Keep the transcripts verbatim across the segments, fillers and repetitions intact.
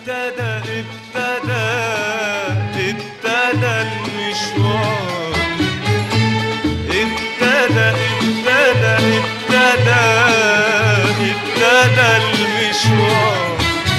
ابتدى ابتدى ابتدى المشوار، ابتدى ابتدى ابتدى ابتدى المشوار.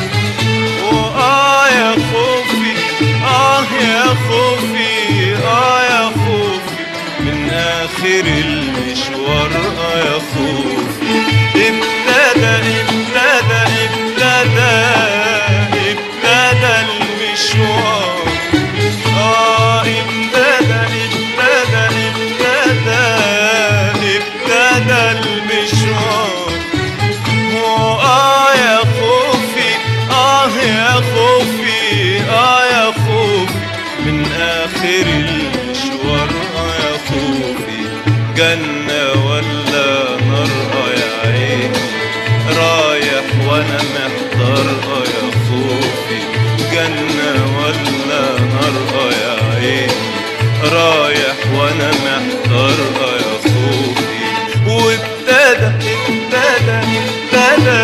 وآه يا خوفي آه يا خوفي آه يا خوفي من آخر المشوار. آه يا خوفي ابتدى ابتدى ابتدى ابتدى المشوار. آه ابتدى ابتدى ابتدى ابتدى المشوار. وآه يا خوفي آه يا خوفي آه يا خوفي من آخر المشوار. آه يا خوفي جنة ولا نار؟ آه يا عيني رايح وانا محتار. آه يا خوفي جنة ولا نار؟ آه يا عيني رايح وانا محتار. آه يا خوفي وابتدى ابتدى ابتدى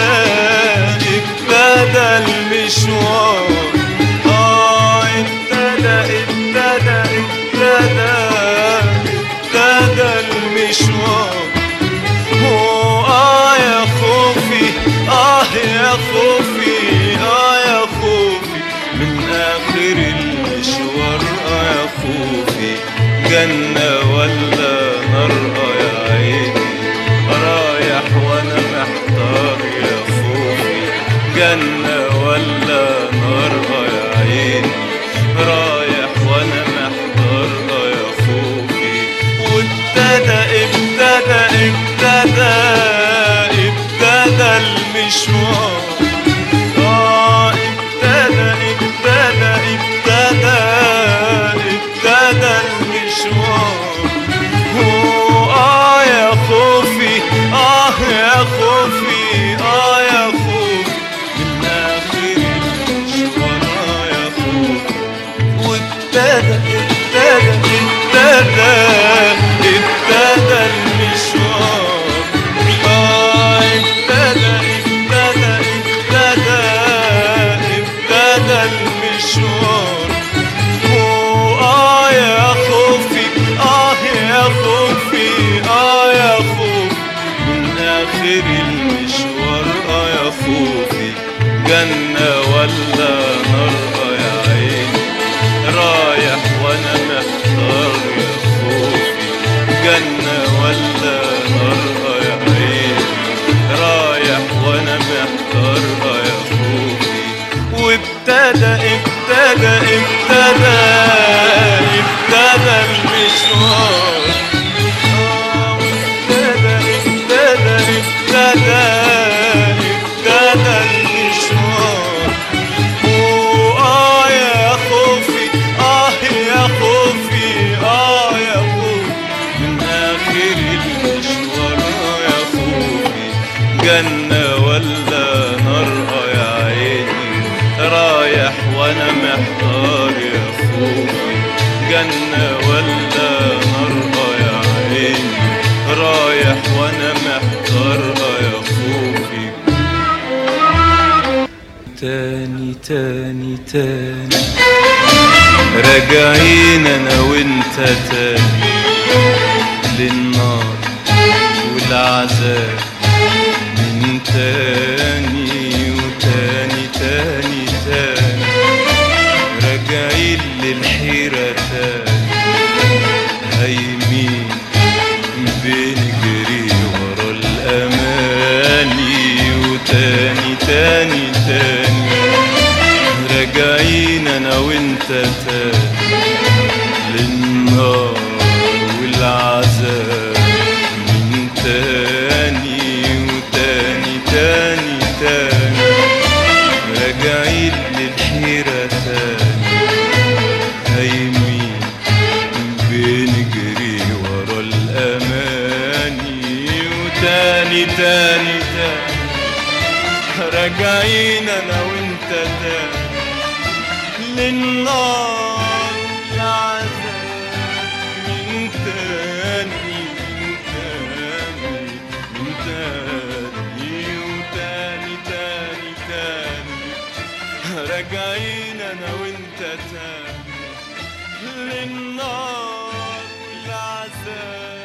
ابتدى المشوار. آه ابتدى ابتدى ابتدى ابتدى المشوار. آه يا خوفي آه يا خوفي آه يا خوفي من آخر المشوار. آه يا خوفي جنة ولا نار؟ آه يا عيني رايح وانا محتار. يا خوفي جنة ولا نار؟ آه يا عيني رايح وانا محتار. آه يا خوفي وابتدى ابتدى ابتدى ابتدى المشوار. آه ابتدى ابتدى ابتدى ابتدى المشوار. آه يا خوفي آه يا خوفي آه يا خوفي من آخر المشوار. آه يا خوفي وابتدى ابتدى ابتدى ابتدى المشوار. آه ابتدى ابتدى ابتدى ابتدى المشوار. آه يا خوفي آه يا خوفي آه يا خوفي من آخر المشوار. آه يا خوفي جنة ولا نار؟ آه يا عيني رايح وانا محتار. يا خوفي جنة ولا نار؟ آه يا عيني رايح وانا محتار. آه يا خوفي وابتدى ابتدى ابتدى ابتدى المشوار. آه ابتدى ابتدى ابتدى ابتدى المشوار. وآه يا خوفي آه يا خوفي آه يا خوفي من آخر المشوار. آه يا خوفي جنة ولا نار؟ آه يا عيني رايح وانا محتار. يا خوفي جنة ولا نار؟ آه يا عيني رايح وانا محتار. آه يا خوفي تاني تاني تاني راجعين انا وانت تاني للنار والعذاب من تاني وتاني تاني تاني راجعين للحيرة تاني هايمين بنجري ورا الأماني وتاني تاني تاني راجعين انا وانت تاني للنار والعذاب من تاني وتاني تاني تاني راجعين للحيرة تاني هايمين بنجري ورا الأماني وتاني تاني تاني راجعين انا وانت تاني للنار والعذاب من تاني من تاني من تاني وتاني تاني تاني راجعين انا وانت تاني للنار والعذاب.